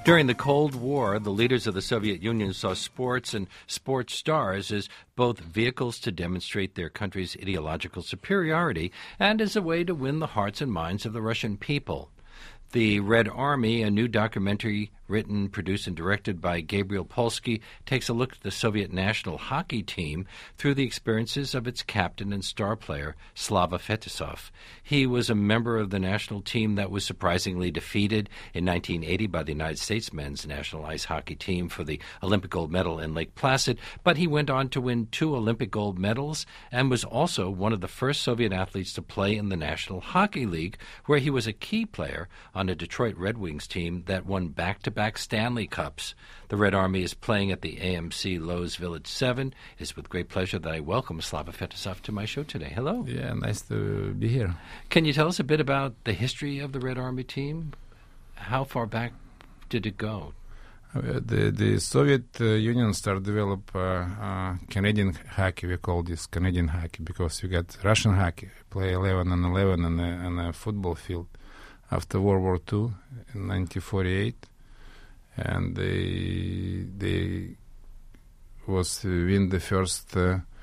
During the Cold War, the leaders of the Soviet Union saw sports and sports stars as both vehicles to demonstrate their country's ideological superiority and as a way to win the hearts and minds of the Russian people. The Red Army, a new documentary written, produced, and directed by Gabriel Polsky, takes a look at the Soviet national hockey team through the experiences of its captain and star player, Slava Fetisov. He was a member of the national team that was surprisingly defeated in 1980 by the United States men's national ice hockey team for the Olympic gold medal in Lake Placid, but he went on to win 2 Olympic gold medals and was also one of the first Soviet athletes to play in the National Hockey League, where he was a key player on a Detroit Red Wings team that won back-to-back Stanley Cups. The Red Army is playing at the AMC Lowe's Village 7. It is with great pleasure that I welcome Slava Fetisov to my show today. Hello. Yeah, nice to be here. Can you tell us a bit about the history of the Red Army team? How far back did it go? The Soviet Union started to develop Canadian hockey. We call this Canadian hockey because we got Russian hockey. We play 11 on 11 on a football field after World War II in 1948. And they was to win the first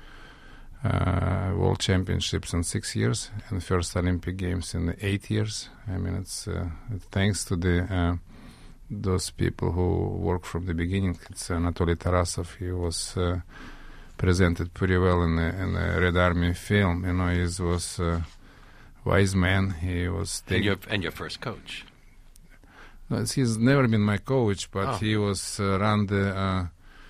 World Championships in 6 years and first Olympic Games in 8 years. I mean, it's thanks to the those people who worked from the beginning. It's Anatoly Tarasov. He was presented pretty well in the Red Army film. You know, he was a wise man. He was and your first coach. No, he's never been my coach, but he was run the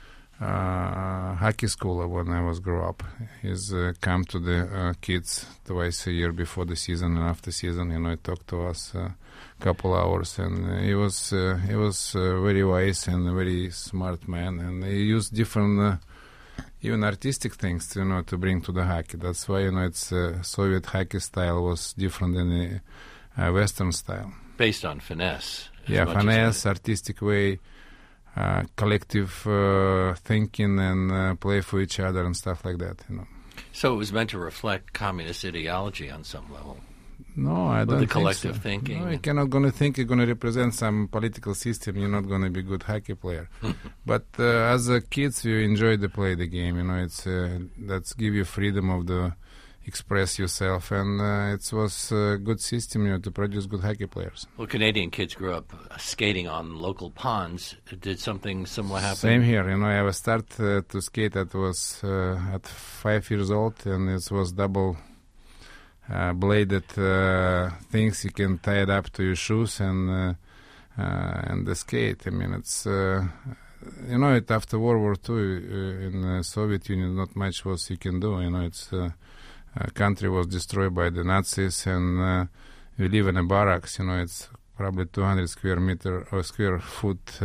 hockey school when I was grow up. He's come to the kids twice a year before the season and after season. You know, he talked to us a couple hours, and he was very wise and a very smart man. And he used different, even artistic things, you know, to bring to the hockey. That's why, you know, it's Soviet hockey style was different than the Western style. Based on finesse. Yeah, finesse, artistic way, collective thinking, and play for each other and stuff like that. You know. So it was meant to reflect communist ideology on some level. No, I don't the think collective so. thinking. No, you're not going to think you're going to represent some political system. You're not going to be a good hockey player. But as a kids, you enjoy to play the game. You know, it's that's give you freedom of the express yourself, and it was a good system, you know, to produce good hockey players. Well, Canadian kids grew up skating on local ponds. Did something similar happen? Same here. You know, I was start to skate at 5 years old, and it was double bladed things. You can tie it up to your shoes and the skate. I mean, it's you know, it after World War II in the Soviet Union, not much was you can do. You know, it's country was destroyed by the Nazis, and we live in a barracks. You know, it's probably 200 square foot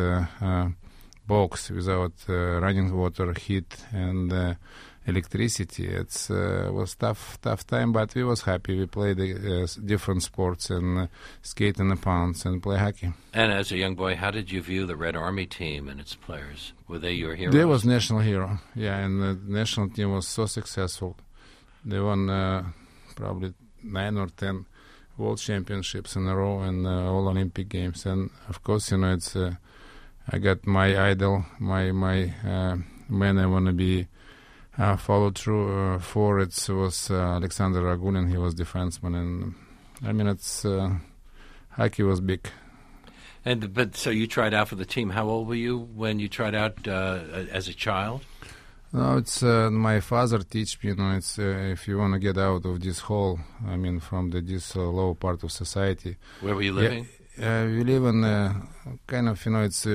box without running water, heat, and electricity. It was tough time, but we was happy. We played different sports and skate in the ponds and play hockey. And as a young boy, how did you view the Red Army team and its players? Were they your heroes? They was national hero, yeah, and the national team was so successful. They won probably 9 or 10 world championships in a row and all Olympic games. And of course, you know, it's I got my idol, my man I want to be followed through for. It was Alexander Ragulin. He was defenseman, and I mean, it's hockey was big. But so you tried out for the team. How old were you when you tried out as a child? No, it's my father teach me. You know, it's if you want to get out of this hole, I mean, from this low part of society. Where were you living? We live in kind of, you know, it's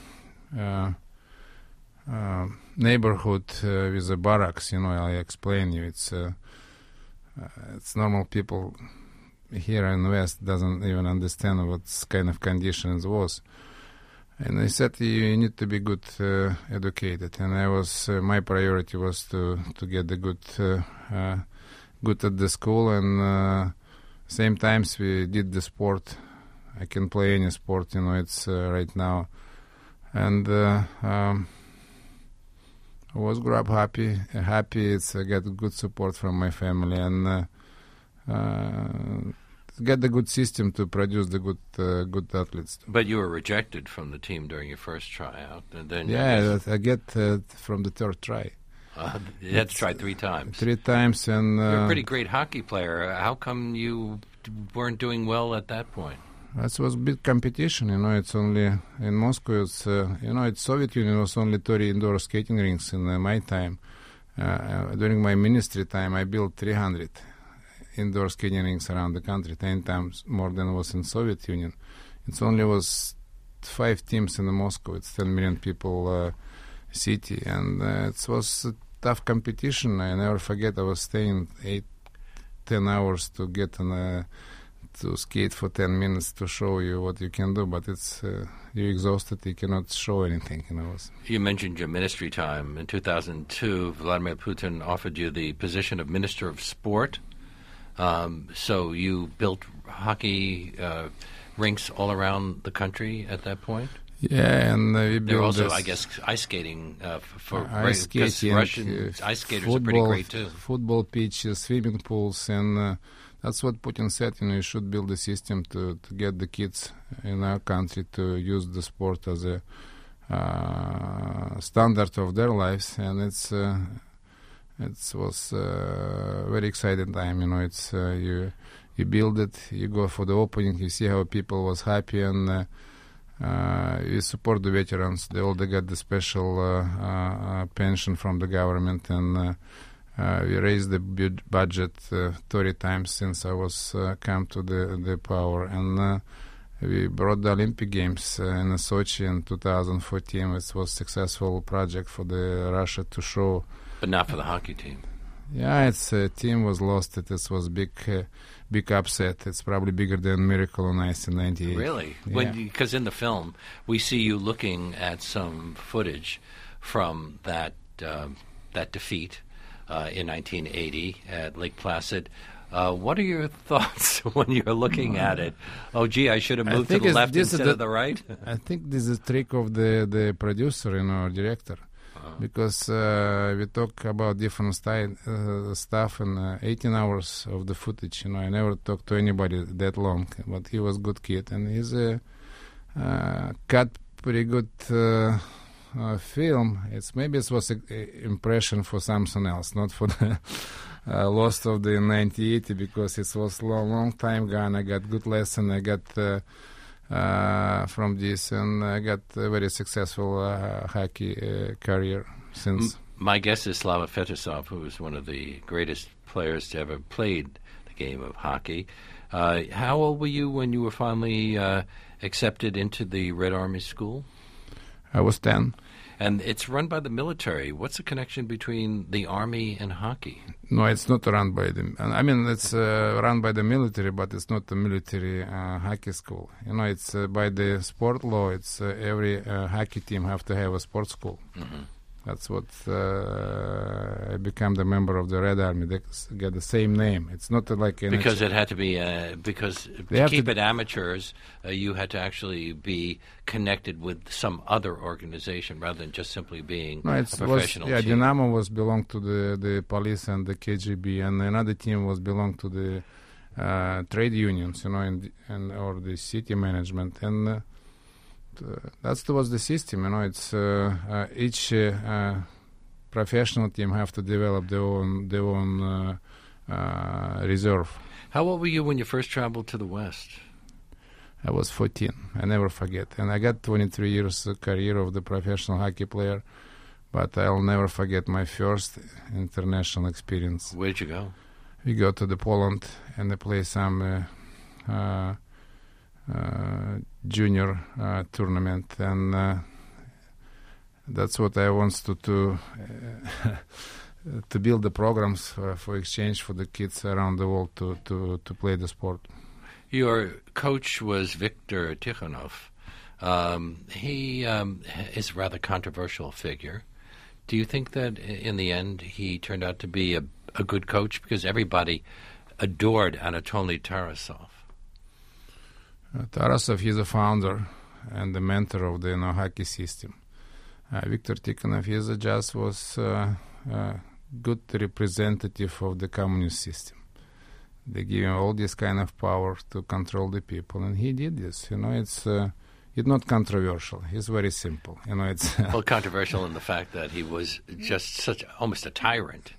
neighborhood with the barracks. You know, I explain you. It's normal people here in the West doesn't even understand what kind of conditions was. And I said, you need to be good educated. And I was my priority was to get the good at the school. And same times we did the sport. I can play any sport, you know. It's right now, and I was grew up happy. It's I got good support from my family, and get the good system to produce the good athletes. But you were rejected from the team during your first tryout. And then I get from the third try. You had to try 3 times. 3 times, and you're a pretty great hockey player. How come you weren't doing well at that point? It was big competition. It's only in Moscow. It's it's Soviet Union was only 30 indoor skating rinks in my time. During my ministry time, I built 300 indoor skating rinks around the country, 10 times more than was in Soviet Union. It only was 5 teams in Moscow. It's 10 million people city, and it was a tough competition. I never forget. I was staying 8-10 hours to get to skate for 10 minutes to show you what you can do, but it's you're exhausted, you cannot show anything. You mentioned your ministry time. In 2002, Vladimir Putin offered you the position of Minister of Sport. So you built hockey rinks all around the country at that point? Yeah, and we built there were also, I guess, ice skating for ice skating. Russian ice skaters football, are pretty great too. Football pitches, swimming pools, and that's what Putin said. You should build a system to get the kids in our country to use the sport as a standard of their lives, and it was very exciting time. It's you build it, you go for the opening, you see how people was happy, and we support the veterans. They all got the special pension from the government, and we raised the budget 30 times since I was come to the power, and we brought the Olympic Games in Sochi in 2014. It was a successful project for the Russia to show. But not for the hockey team. Yeah, its team was lost. It was big upset. It's probably bigger than Miracle on Ice in '98. Really? Yeah. Because in the film, we see you looking at some footage from that defeat in 1980 at Lake Placid. What are your thoughts when you're looking at it? Oh, gee, I should have moved to the left instead of the right? I think this is a trick of the producer or director. Because we talk about different stuff in 18 hours of the footage. I never talked to anybody that long, but he was a good kid, and he's cut pretty good film. Maybe it was an impression for something else, not for the lost of the 1980, because it was long time gone. I got good lesson. I got from this, and I got a very successful hockey career since. My guest is Slava Fetisov, who is one of the greatest players to ever played the game of hockey. How old were you when you were finally accepted into the Red Army School? I was 10. And it's run by the military. What's the connection between the Army and hockey? No, it's not run by the... I mean, it's run by the military, but it's not a military hockey school. It's by the sport law. It's every hockey team have to have a sports school. Mm-hmm. That's what I became the member of the Red Army. They get the same name. It's not like... Because it had to be... because to keep it amateurs, you had to actually be connected with some other organization rather than just simply being a professional team. Dynamo was belonged to the police and the KGB, and another team was belonged to the trade unions, or the city management, and that was the system. It's each professional team have to develop their own reserve. How old were you when you first traveled to the West? I was 14. I never forget. And I got 23 years career of the professional hockey player, but I'll never forget my first international experience. Where'd you go? We go to the Poland and they play some junior tournament, and that's what I want to build the programs for exchange for the kids around the world to play the sport. Your coach was Viktor Tikhonov. He is a rather controversial figure. Do you think that in the end he turned out to be a good coach? Because everybody adored Anatoly Tarasov. Tarasov, he's a founder and the mentor of the hockey system. Viktor Tikhonov, was a good representative of the communist system. they give him all this kind of power to control the people, and he did this. It's not controversial. It's very simple. It's well, controversial in the fact that he was just almost a tyrant.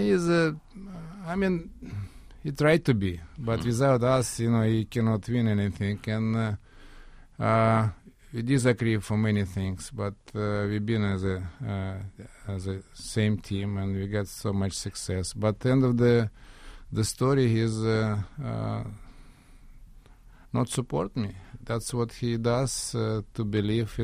He tried to be, but without us, he cannot win anything. And we disagree for many things, but we've been as a same team, and we got so much success. But at the end of the story is not support me. That's what he does to believe.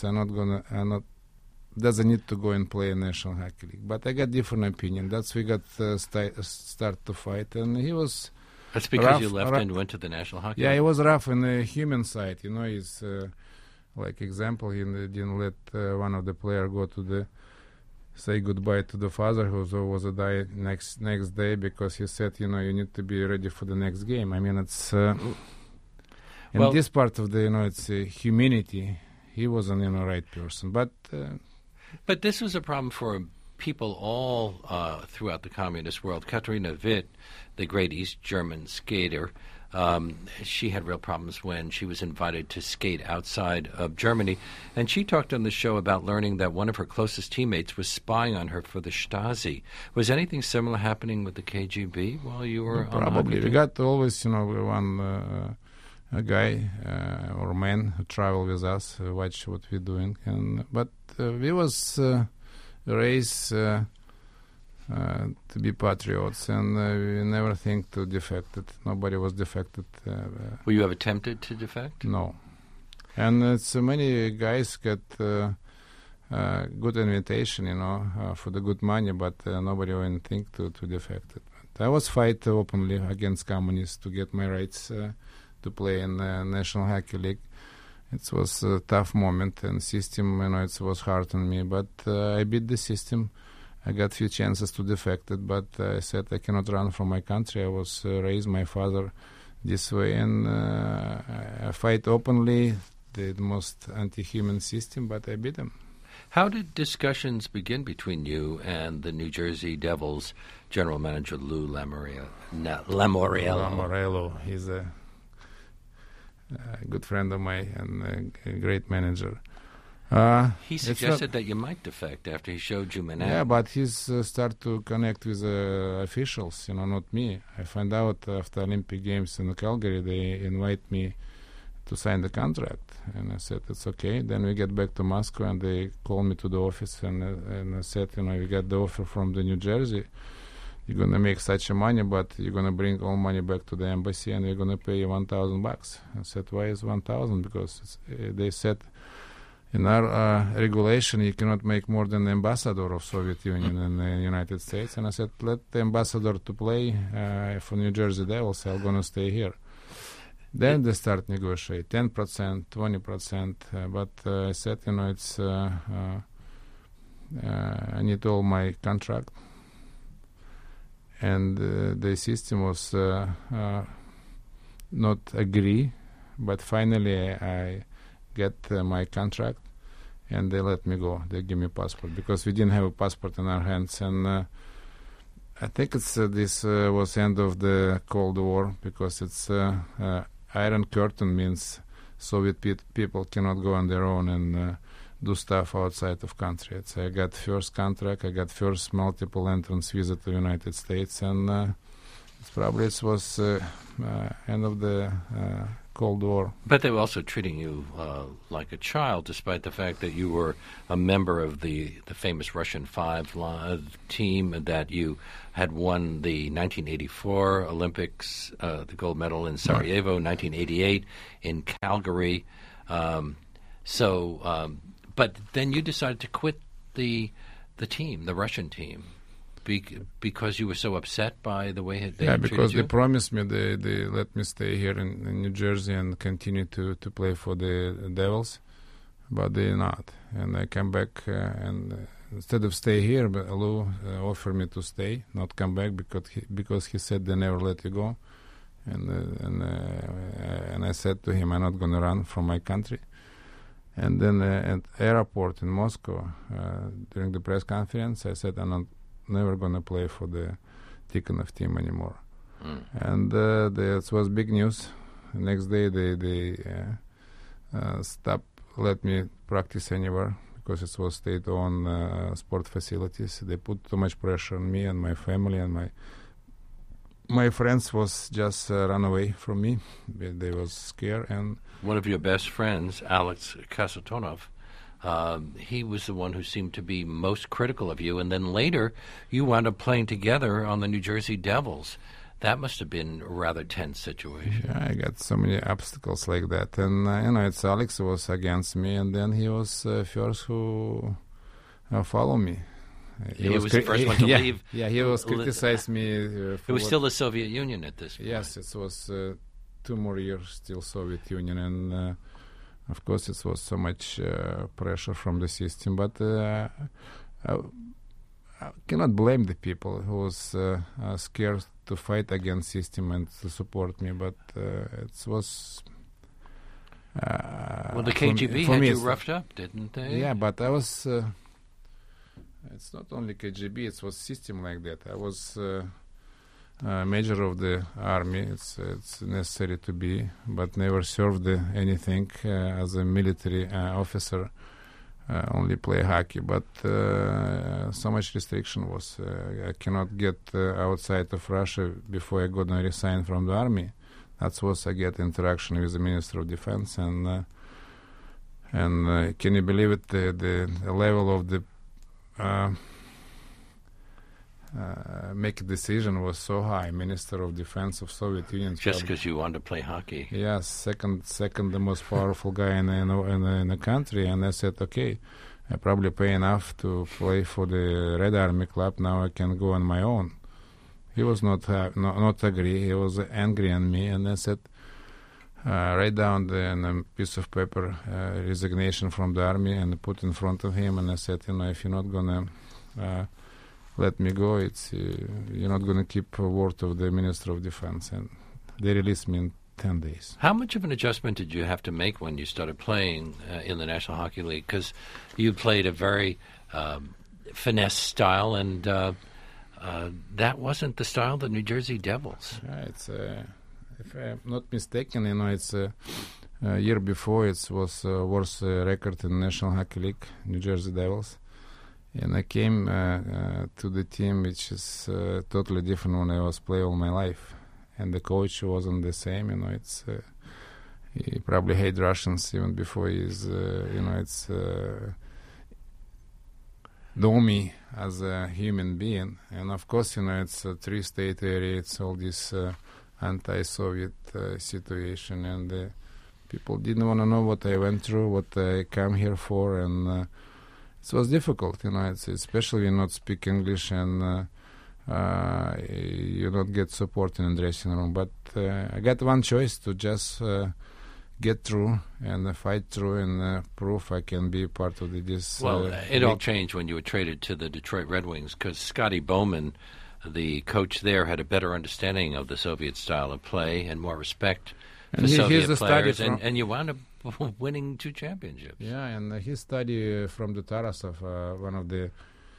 Doesn't need to go and play in National Hockey League. But I got different opinion. That's we got start to fight, and he was. That's because rough, you left and went to the National Hockey League? Yeah, he was rough on the human side. He's like example. He didn't let one of the player go to say goodbye to the father who was a die next day, because he said, you need to be ready for the next game. It's. In this part of it's humanity. He wasn't the right person, but this was a problem for people all throughout the communist world. Katarina Witt, the great East German skater, she had real problems when she was invited to skate outside of Germany, and she talked on the show about learning that one of her closest teammates was spying on her for the Stasi. Was anything similar happening with the KGB while you were on the hockey team? We got always one. A guy or man who travel with us, watch what we're doing, but we was raised to be patriots, and we never think to defected. Nobody was defected. Were you ever tempted to defect? No, and it's many guys get good invitation, for the good money, but nobody even think to defect it. But I was fight openly against communists to get my rights. To play in the National Hockey League. It was a tough moment, and system, it was hard on me, but I beat the system. I got few chances to defect it, but I said I cannot run from my country. I was raised my father this way, and I fight openly the most anti-human system, but I beat them. How did discussions begin between you and the New Jersey Devils general manager Lou Lamoriello? Lamoriello, he's a good friend of mine and a great manager. He suggested that you might defect after he showed you Manhattan. Yeah, but he's start to connect with officials, not me. I find out after Olympic Games in Calgary, they invite me to sign the contract. And I said, it's okay. Then we get back to Moscow, and they call me to the office, and I said, we got the offer from the New Jersey. You're going to make such a money, but you're going to bring all money back to the embassy, and we're going to pay you $1,000. I said, why is 1,000? Because they said in our regulation you cannot make more than the ambassador of Soviet Union in the United States. And I said, let the ambassador to play for New Jersey Devils. I'm going to stay here. Then they start negotiate 10%, 20%. But I said, it's I need all my contract. And the system was not agree, but finally I get my contract, and they let me go. They give me passport, because we didn't have a passport in our hands. And I think this was end of the Cold War, because it's Iron Curtain means Soviet people cannot go on their own and do stuff outside of country. I got first contract, I got first multiple entrance visa to the United States, and it was end of the Cold War. But they were also treating you like a child, despite the fact that you were a member of the famous Russian Five team, that you had won the 1984 Olympics, the gold medal in Sarajevo, 1988 in Calgary. But then you decided to quit the team, the Russian team, because you were so upset by the way they treated you? Yeah, because they promised me they let me stay here in New Jersey and continue to play for the Devils, but they not. And I come back, and instead of stay here, Lou offered me to stay, not come back, because he said they never let you go. And I said to him, I'm not going to run from my country. And then at airport in Moscow, during the press conference, I said I'm never going to play for the Tikhonov team anymore. And that was big news. The next day they stopped, let me practice anywhere because it was state-owned sport facilities. They put too much pressure on me and my family, and my friends was just run away from me. They was scared. And one of your best friends, Alex Kasatonov, he was the one who seemed to be most critical of you, and then later you wound up playing together on the New Jersey Devils. That must have been a rather tense situation. Yeah, I got so many obstacles like that. And, it's Alex who was against me, and then he was first who followed me. He was the first one to leave. Yeah, he was criticized me. It was still the Soviet Union at this point. Yes, it was 2 more years still Soviet Union, and of course it was so much pressure from the system. But I cannot blame the people who was scared to fight against system and to support me. But it was. Well, the KGB had you roughed up, didn't they? Yeah, but I was. It's not only KGB; it was system like that. I was major of the army. It's necessary to be, but never served anything as a military officer. Only play hockey, but so much restriction was. I cannot get outside of Russia before I gonna resign from the army. That was I get interaction with the Minister of Defense, and can you believe it? The level of the make a decision was so high. Minister of Defense of Soviet Union. Just because you wanted to play hockey. Yes, second the most powerful guy in the country, and I said, okay, I probably pay enough to play for the Red Army Club. Now I can go on my own. He was not agree. He was angry on me, and I said, write down on a piece of paper resignation from the army and put in front of him. And I said, if you're not gonna let me go, you're not gonna keep a word of the Minister of Defense. And they released me in 10 days. How much of an adjustment did you have to make when you started playing in the National Hockey League? Because you played a very finesse style, and that wasn't the style of the New Jersey Devils. Yeah, if I'm not mistaken, it's a year before it was worst record in National Hockey League, New Jersey Devils. And I came to the team, which is totally different when I was playing all my life. And the coach wasn't the same, he probably hated Russians even before he's, know me as a human being. And of course, it's a 3-state area, it's all this anti-Soviet situation, and people didn't want to know what I went through, what I come here for, and it was difficult, it's especially you not speak English and you don't get support in the dressing room. But I got one choice to just get through and fight through and prove I can be part of this. Well, it all changed when you were traded to the Detroit Red Wings, because Scotty Bowman, the coach there, had a better understanding of the Soviet style of play and more respect for Soviet players, and you wound up winning 2 championships. Yeah, and he studied from the Tarasov, one of the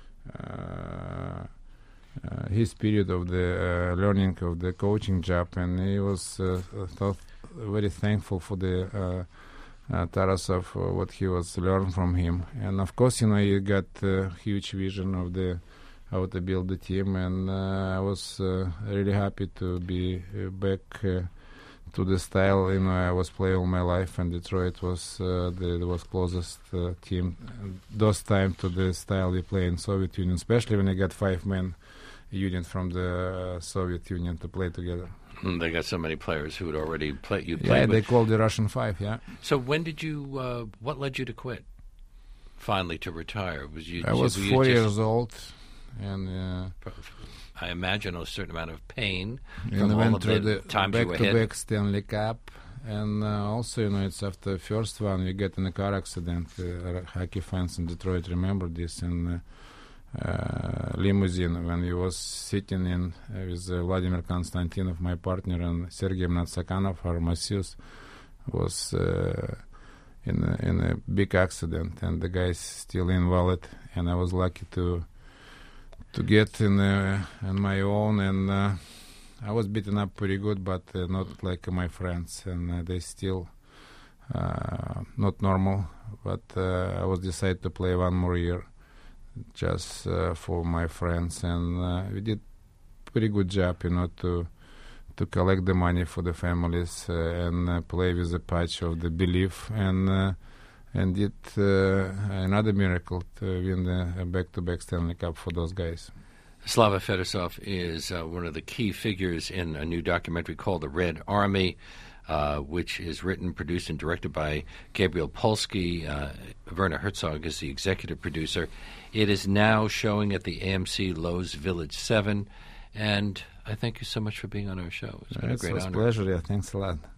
his period of the learning of the coaching job, and he was very thankful for the Tarasov, what he was learned from him. And of course, he got a huge vision of how to build the team, and I was really happy to be back to the style I was playing all my life, and Detroit was the closest team those time to the style we play in Soviet Union, especially when I got 5-man unit from the Soviet Union to play together. They got so many players who had already played. Yeah, they called the Russian 5. Yeah. So when did you? What led you to quit? Finally, to retire? I was 4 years old, and I imagine a certain amount of pain and from I all went of through the times you were hit. back-to-back Stanley Cup, and also it's after the first one we get in a car accident. Hockey fans in Detroit remember this, and limousine when he was sitting in with Vladimir Konstantinov, my partner, and Sergei Mnatsakhanov, our masseuse, was in a big accident, and the guy's still invalid, and I was lucky to get in my own, and I was beaten up pretty good, but not like my friends, and they still not normal. But I was decided to play one more year, just for my friends, and we did pretty good job, to collect the money for the families and play with the patch of the belief, and did another miracle to win the back-to-back Stanley Cup for those guys. Slava Fetisov is one of the key figures in a new documentary called The Red Army, which is written, produced, and directed by Gabriel Polsky. Werner Herzog is the executive producer. It is now showing at the AMC Lowe's Village 7, and I thank you so much for being on our show. It's been a great honor. It was a pleasure. Yeah, thanks a lot.